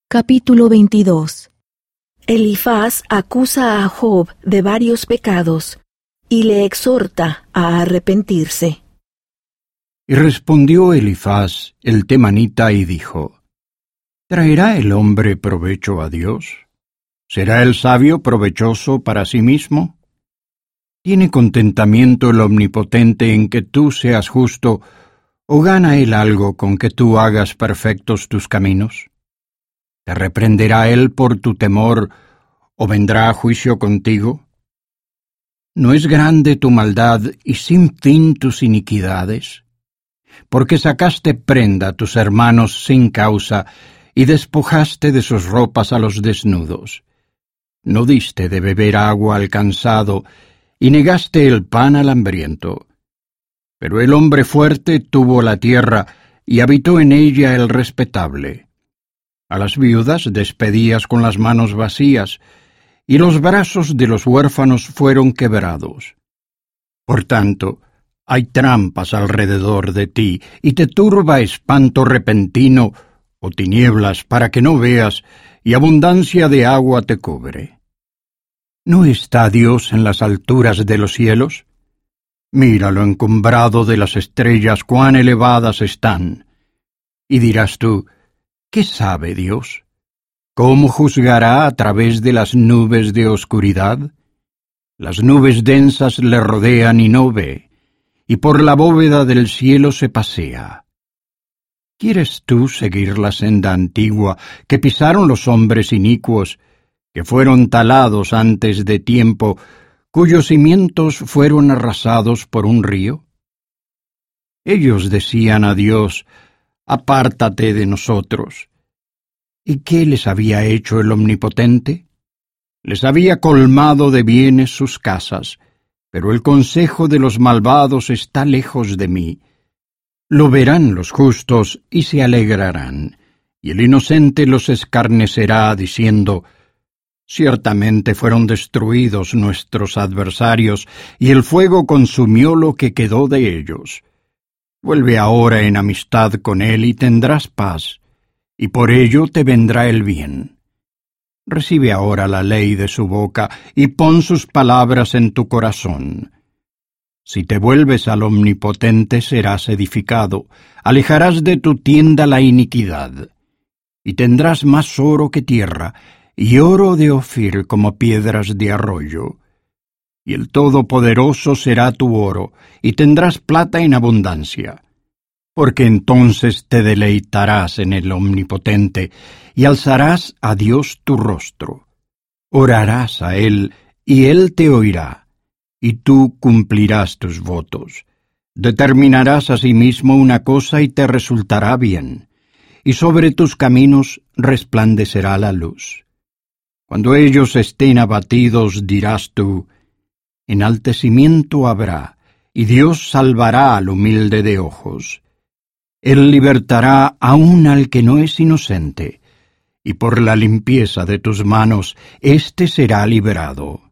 Capítulo 22. Elifaz acusa a Job de varios pecados y le exhorta a arrepentirse. Y respondió Elifaz el temanita y dijo: ¿Traerá el hombre provecho a Dios? ¿Será el sabio provechoso para sí mismo? ¿Tiene contentamiento el Omnipotente en que tú seas justo, o gana él algo con que tú hagas perfectos tus caminos? ¿Te reprenderá él por tu temor, o vendrá a juicio contigo? ¿No es grande tu maldad y sin fin tus iniquidades? Porque sacaste prenda a tus hermanos sin causa, y despojaste de sus ropas a los desnudos. No diste de beber agua al cansado, y negaste el pan al hambriento. Pero el hombre fuerte tuvo la tierra, y habitó en ella el respetable. A las viudas despedías con las manos vacías, y los brazos de los huérfanos fueron quebrados. Por tanto, hay trampas alrededor de ti, y te turba espanto repentino, o tinieblas para que no veas, y abundancia de agua te cubre. ¿No está Dios en las alturas de los cielos? Mira lo encumbrado de las estrellas, cuán elevadas están. Y dirás tú: ¿qué sabe Dios? ¿Cómo juzgará a través de las nubes de oscuridad? Las nubes densas le rodean y no ve, y por la bóveda del cielo se pasea. ¿Quieres tú seguir la senda antigua que pisaron los hombres inicuos, que fueron talados antes de tiempo, cuyos cimientos fueron arrasados por un río? Ellos decían a Dios: apártate de nosotros. ¿Y qué les había hecho el Omnipotente? Les había colmado de bienes sus casas, pero el consejo de los malvados está lejos de mí. Lo verán los justos y se alegrarán, y el inocente los escarnecerá diciendo: ciertamente fueron destruidos nuestros adversarios, y el fuego consumió lo que quedó de ellos. Vuelve ahora en amistad con él y tendrás paz, y por ello te vendrá el bien. Recibe ahora la ley de su boca, y pon sus palabras en tu corazón. Si te vuelves al Omnipotente serás edificado, alejarás de tu tienda la iniquidad, y tendrás más oro que tierra, y oro de Ofir como piedras de arroyo. Y el Todopoderoso será tu oro, y tendrás plata en abundancia. Porque entonces te deleitarás en el Omnipotente, y alzarás a Dios tu rostro. Orarás a Él, y Él te oirá, y tú cumplirás tus votos. Determinarás asimismo una cosa y te resultará bien, y sobre tus caminos resplandecerá la luz. Cuando ellos estén abatidos, dirás tú: enaltecimiento habrá, y Dios salvará al humilde de ojos. Él libertará aún al que no es inocente, y por la limpieza de tus manos éste será liberado.